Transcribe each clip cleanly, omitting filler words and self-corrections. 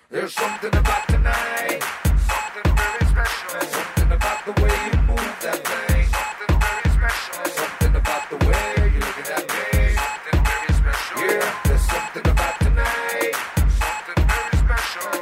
There's something about tonight, something very special. Something about the way you move that thing, something very special. Something about the way you look at that thing, something very special. Yeah, there's something about tonight, something very special.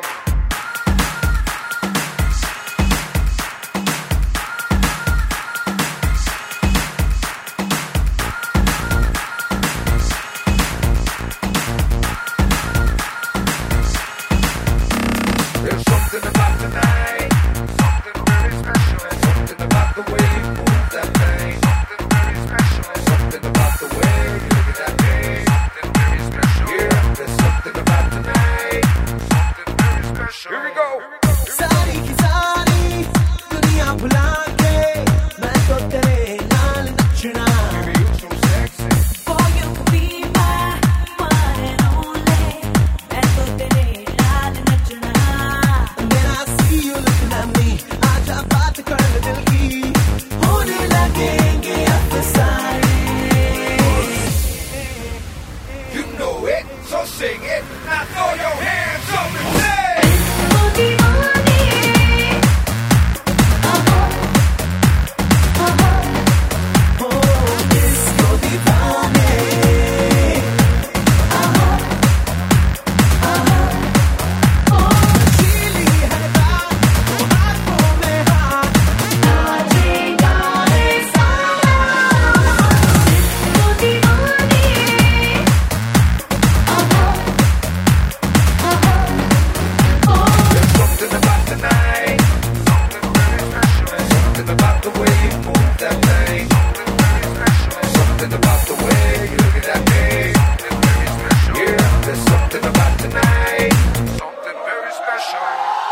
There's something about tonight, something very special. Something about the way you move that thing, something very special. Something about the way you look at that thing, something very special. Yeah, there's something about tonight, something very special. Here we go. सारी की सारी दुनिया भुला के मैं तो तेरे नाल नचना Baby, you're so sexy. For you to be my one and only, मैं तो तेरे लाल नचना. When I see you looking at me आजा बात कर दिल की होने लगेंगे अफसाने. You know it, so sing it. Now throw your hands up and say. ओ दीवानी, Oh, disco दीवाने. चीली है रात वो हाथों में हाथ नाचेगा रे सारा. ओ दीवानी, There's something about tonight, something very special. Something about the way you move that thing, something very special. Something about the way you look at that thing, something very special. Yeah, there's something about tonight, something very special.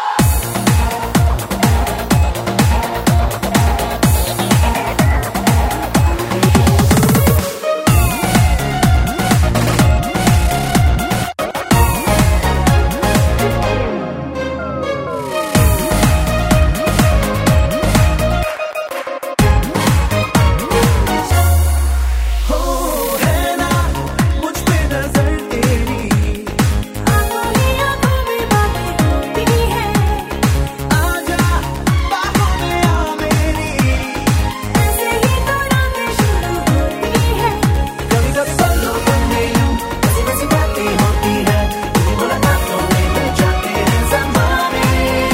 हो है ना मुझ पे नजर तेरी आंखों में बातें होती है. आजा बाहों में आ मेरी ऐसे ही तो रातें शुरू होती है. कभी कभी पलों में यूं ऐसी वैसी बातें होती है तेरी मुलाकातों में मिल जाते हैं ज़माने.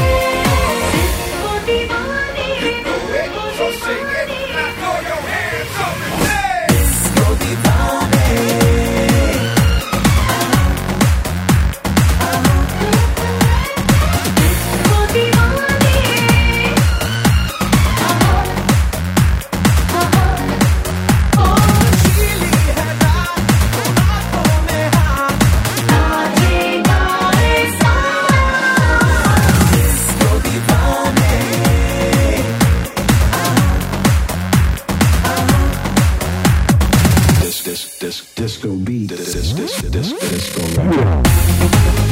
ओ दीवानी, Do it, so sing it. Now throw your hands up and say. disco दीवाने. ओ दीवानी, चीली है रात वो हाथों में हाथ नाचेगा रे सारा. disco दीवाने. Disco beat. Disco rap.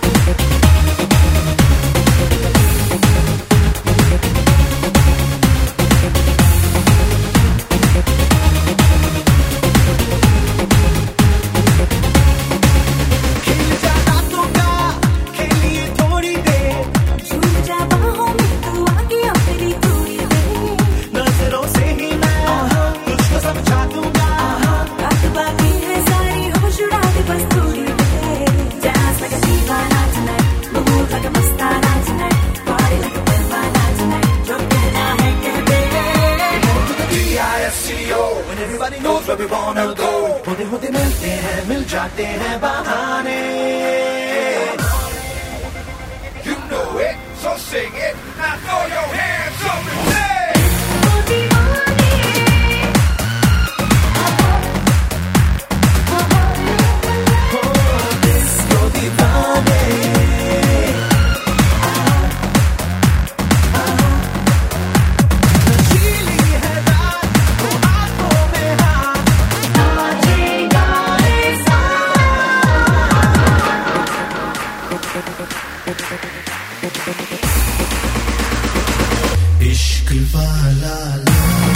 खिल जा रातों का खेलिए थोड़ी देर झूम जा बाहों में तू आगे अपनी थोड़ी देर. नजरों से ही मैं तुझको समझा दूंगा. बात बाकी है सारी होश उड़ा दे बस थोड़ी देर. Dance like a दीवाना tonight, move like a Mastana tonight, party like a दीवाना tonight. जो कहना है कह दे. D-I-S-C-O. When everybody knows where we wanna go. होते होते मिलते हैं मिल जाते हैं बहाने. You know it, so sing it. Now throw your hands up and say. ओ दीवानी, Oh, disco दीवाने. चीली है रात वो हाथों में हाथ नाचेगा रे सारा. इश्क वाला